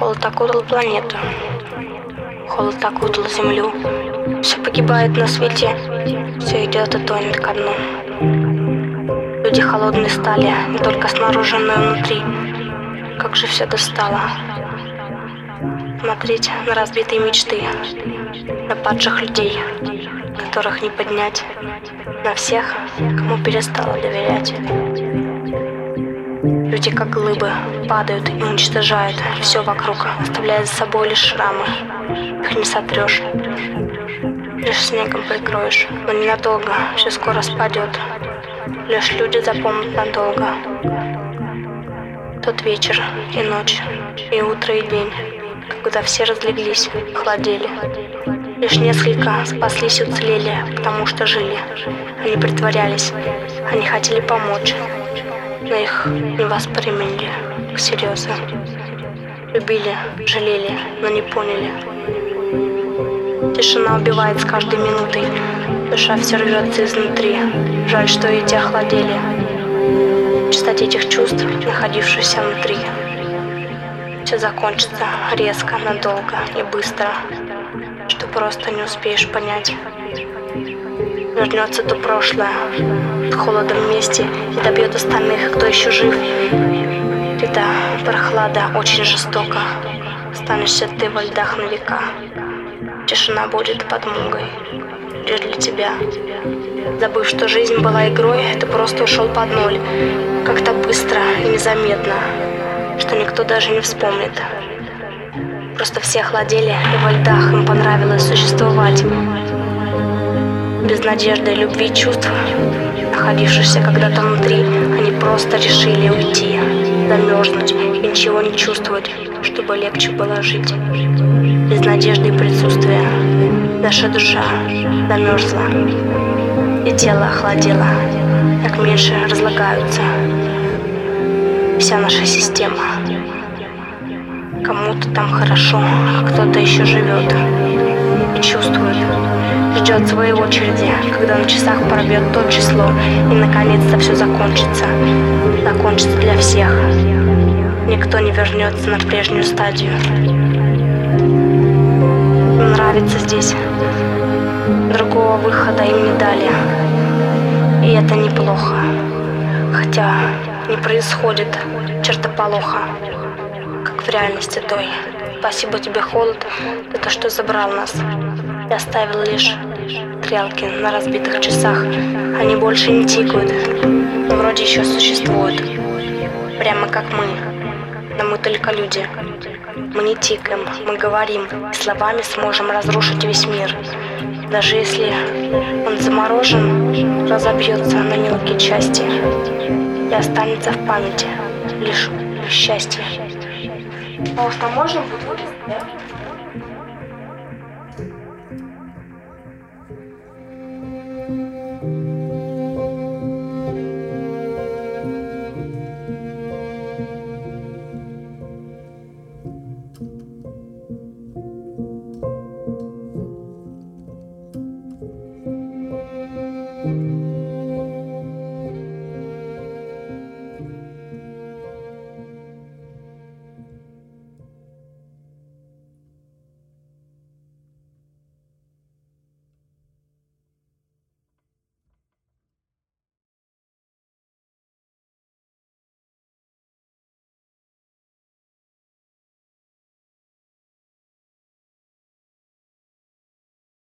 Холод окутал планету, холод окутал землю. Все погибает на свете, все идет и тонет ко дну. Люди холодные стали, не только снаружи, но и внутри. Как же все достало. Смотреть на разбитые мечты, на падших людей, которых не поднять, на всех, кому перестала доверять. Люди, как глыбы, падают и уничтожают все вокруг, оставляя за собой лишь шрамы. Их не сотрешь, лишь снегом прикроешь, но ненадолго, все скоро спадет. Лишь люди запомнят надолго тот вечер и ночь, и утро, и день, когда все разлеглись, холодели. Лишь несколько спаслись и уцелели, потому что жили. Они притворялись, они хотели помочь, но их не восприняли всерьез. Любили, жалели, но не поняли. Тишина убивает с каждой минутой, душа все рвется изнутри. Жаль, что эти охладели в чистоте этих чувств, находившихся внутри. Все закончится резко, надолго и быстро, что просто не успеешь понять. Вернется то прошлое с холодом вместе и добьет остальных, кто еще жив. Эта прохлада очень жестока. Останешься ты во льдах на века. Тишина будет подмогой лишь для тебя. Забыв, что жизнь была игрой, ты просто ушел под ноль. Как-то быстро и незаметно, что никто даже не вспомнит. Просто все охладели, и во льдах им понравилось существовать. Без надежды, любви, чувств, находившихся когда-то внутри, они просто решили уйти, замерзнуть и ничего не чувствовать, чтобы легче было жить. Без надежды и присутствия наша душа замерзла, и тело охладело, как меньше разлагаются вся наша система. Кому-то там хорошо, а кто-то еще живет и чувствует, ждет своей очереди, когда на часах пробьет то число, и наконец-то все закончится. Закончится для всех. Никто не вернется на прежнюю стадию. Им нравится здесь. Другого выхода им не дали. И это неплохо. Хотя не происходит чертополоха, как в реальности той. Спасибо тебе, холод, за то, что забрал нас и оставил лишь стрелки на разбитых часах. Они больше не тикают, но вроде еще существуют, прямо как мы. Но мы только люди. Мы не тикаем, мы говорим, и словами сможем разрушить весь мир. Даже если он заморожен, разобьется на мелкие части и останется в памяти лишь счастье. Пожалуйста, можно будет выписать, да?